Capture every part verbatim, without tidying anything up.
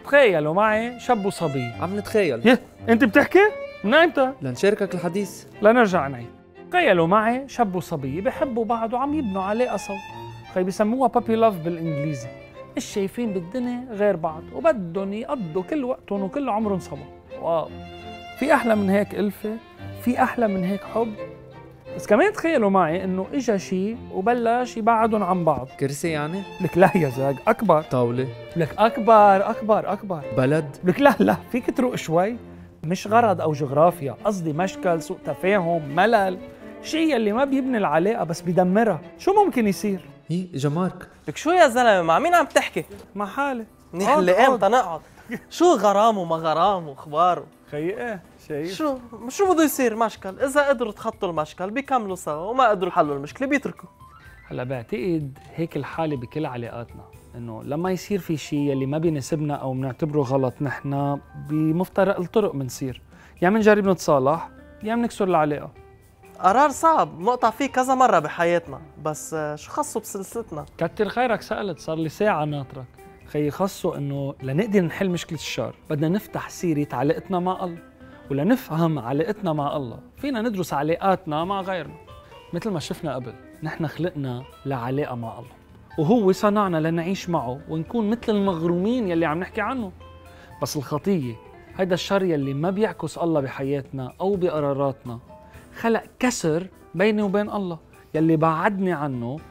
تخيلوا معي شاب وصبي. عم نتخيل. يه انت بتحكي؟ من ايمتى؟ لنشاركك الحديث. لنرجع نعيد. تخيلوا معي شاب وصبي بحبوا بعض وعم يبنوا علاقه سوا. خي بسموها بابي لاف بالانجليزي. مش شايفين بالدنيا غير بعض وبدهم يقضوا كل وقتهم وكل عمرهم سوا. واو، في احلى من هيك ألفة؟ في احلى من هيك حب؟ بس كمان تخيلوا معي انه اجا شيء وبلش يبعدهم عن بعض. كرسي يعني؟ لك لا يا زاج، اكبر. طاولة؟ لك اكبر اكبر اكبر. بلد؟ لك لا لا، فيك تروق شوي. مش غرض او جغرافيا، قصدي مشكل، سوء تفاهم، ملل، شيء اللي ما بيبني العلاقه بس بيدمرها. شو ممكن يصير؟ هي اجا مارك. لك شو يا زلمه، مع مين عم تحكي؟ مع حالي. نحن امتى نقعد؟ شو غرام وما غرام واخباره؟ خي ايه شايف؟ شو شو بده يصير مشكل؟ اذا قدروا تخطوا المشكل بيكملوا سوا، وما قدروا يحلوا المشكله بيتركوا. هلا بعتقد هيك الحاله بكل علاقاتنا، انه لما يصير في شيء اللي ما بيناسبنا او بنعتبره غلط، نحن بمفترق الطرق بنصير يا منجرب نتصالح يا منكسر العلاقه. قرار صعب نقطع فيه كذا مره بحياتنا، بس شو خصه بسلسلتنا؟ كتر خيرك سألت، صار لي ساعه ناطرك. خي خصه انه لنقدر نحل مشكله الشر بدنا نفتح سيره علاقتنا مع الله، ولنفهم علاقتنا مع الله فينا ندرس علاقاتنا مع غيرنا. مثل ما شفنا قبل، نحن خلقنا لعلاقه مع الله، وهو صنعنا لنعيش معه ونكون مثل المغرومين يلي عم نحكي عنه. بس الخطيه، هيدا الشر يلي ما بيعكس الله بحياتنا او بقراراتنا، خلق كسر بيني وبين الله يلي بعدني عنه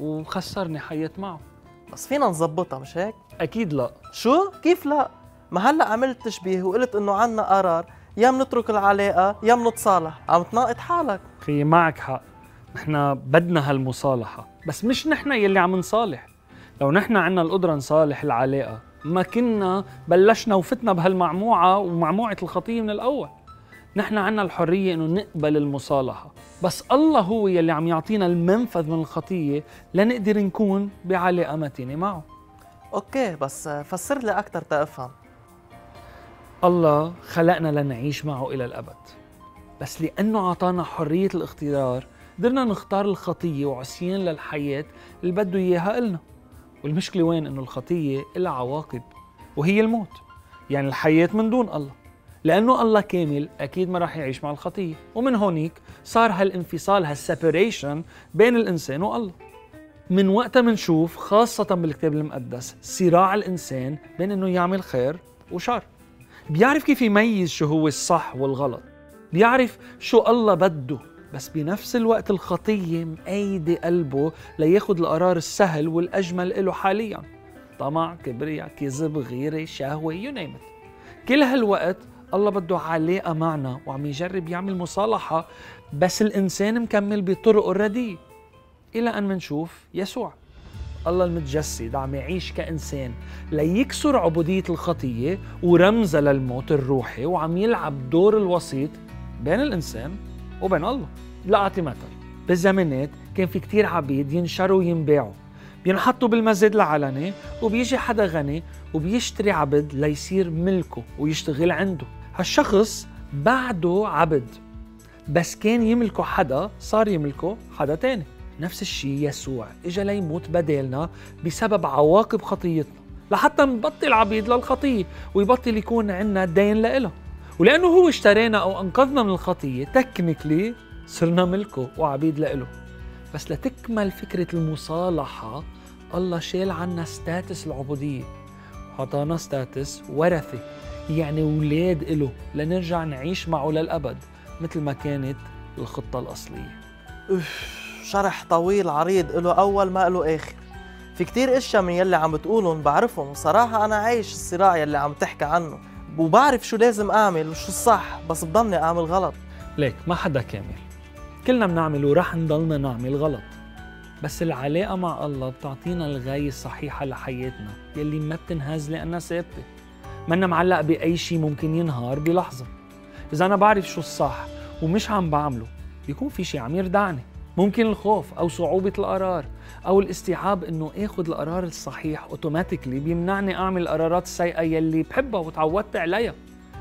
وخسرني حياة معه. بس فينا نظبطها مش هيك؟ اكيد لا. شو؟ كيف لا؟ ما هلا عملت تشبيه وقلت انه عنا قرار، يا منترك العلاقه يا منتصالح، عم تناقض حالك. خيي معك حق، نحن بدنا هالمصالحة، بس مش نحن يلي عم نصالح. لو نحن عنا القدرة نصالح العلاقة ما كنا بلشنا وفتنا بهالمعموعة ومعموعة الخطية من الأول. نحن عنا الحرية إنه نقبل المصالحة، بس الله هو يلي عم يعطينا المنفذ من الخطية لنقدر نكون بعلاقة متينة معه. اوكي، بس فسر لي أكثر تفهم. الله خلقنا لنعيش معه إلى الأبد، بس لأنه أعطانا حرية الاختيار قدرنا نختار الخطية وعصيان للحياة اللي بده إياها إلنا. والمشكلة وين؟ إنه الخطية إلها عواقب، وهي الموت. يعني الحياة من دون الله، لأنه الله كامل أكيد ما راح يعيش مع الخطية. ومن هونيك صار هالانفصال، هالسيبريشن بين الإنسان والله. من وقتها منشوف خاصة بالكتاب المقدس صراع الإنسان بين إنه يعمل خير وشر. بيعرف كيف يميز شو هو الصح والغلط، بيعرف شو الله بده، بس بنفس الوقت الخطية مقيدة قلبه لياخد القرار السهل والأجمل إله حالياً. طمع، كبرياء، كذب، غيرة، شهوة، you name it. كل هالوقت الله بده علاقة معنا وعم يجرب يعمل مصالحة، بس الإنسان مكمل بطرقه الرديئة. إلى أن منشوف يسوع الله المتجسد عم يعيش كإنسان ليكسر عبودية الخطية ورمزها للموت الروحي، وعم يلعب دور الوسيط بين الإنسان وبين الله. لأعطي مثل، بالزمانات كان في كتير عبيد ينشروا وينباعوا، بينحطوا بالمزاد العلني، وبيجي حدا غني وبيشتري عبد ليصير ملكه ويشتغل عنده. هالشخص بعده عبد، بس كان يملكه حدا صار يملكه حدا تاني. نفس الشيء يسوع اجا ليموت بدالنا بسبب عواقب خطيتنا، لحتى نبطل عبيد للخطية ويبطل يكون عنا دين لإله. ولأنه هو اشترينا أو أنقذنا من الخطية، تكنيكلي صرنا ملكه وعبيد لإله. بس لتكمل فكرة المصالحة، الله شال عنا ستاتس العبودية وعطانا ستاتس ورثة، يعني أولاد إله لنرجع نعيش معه للأبد مثل ما كانت الخطة الأصلية. أوف، شرح طويل عريض له أول ما له آخر. في كتير اشياء من يلي عم بتقولهم بعرفهم، وصراحة أنا عايش الصراع يلي عم تحكي عنه، وبعرف شو لازم أعمل وشو الصح، بس بضلني أعمل غلط. ليك ما حدا كامل، كلنا بنعمل ورح نضلنا نعمل غلط، بس العلاقة مع الله بتعطينا الغاية الصحيحة لحياتنا يلي ما بتنهز لأنها ثابتة، منا معلق بأي شيء ممكن ينهار بلحظة. إذا أنا بعرف شو الصح ومش عم بعمله، بيكون في شيء عم يردعني. ممكن الخوف أو صعوبة القرار أو الاستيعاب إنه آخد القرار الصحيح أوتوماتيكلي بيمنعني أعمل القرارات السيئة يلي بحبها وتعودت عليها.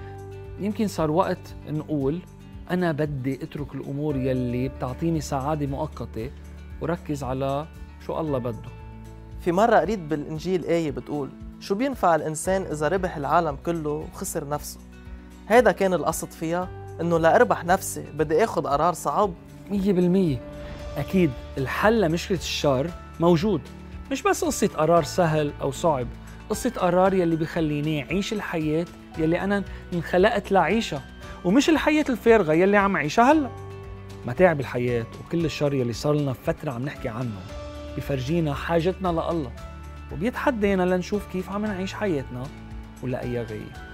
يمكن صار وقت نقول أنا بدي أترك الأمور يلي بتعطيني سعادة مؤقتة وركز على شو الله بده. في مرة قريت بالإنجيل آية بتقول شو بينفع الإنسان إذا ربح العالم كله وخسر نفسه؟ هيدا كان القصد فيها، إنه لأربح نفسي بدي آخد قرار صعب. مية بالمية أكيد الحل لمشكلة الشر موجود، مش بس قصة قرار سهل أو صعب، قصة قرار يلي بيخليني أعيش الحياة يلي أنا انخلقت لعيشها، ومش الحياة الفارغة يلي عم عيشها هلأ. متاعب الحياة وكل الشر يلي صار لنا فترة عم نحكي عنه بيفرجينا حاجتنا لله، وبيتحدينا لنشوف كيف عم نعيش حياتنا ولا أي غاية.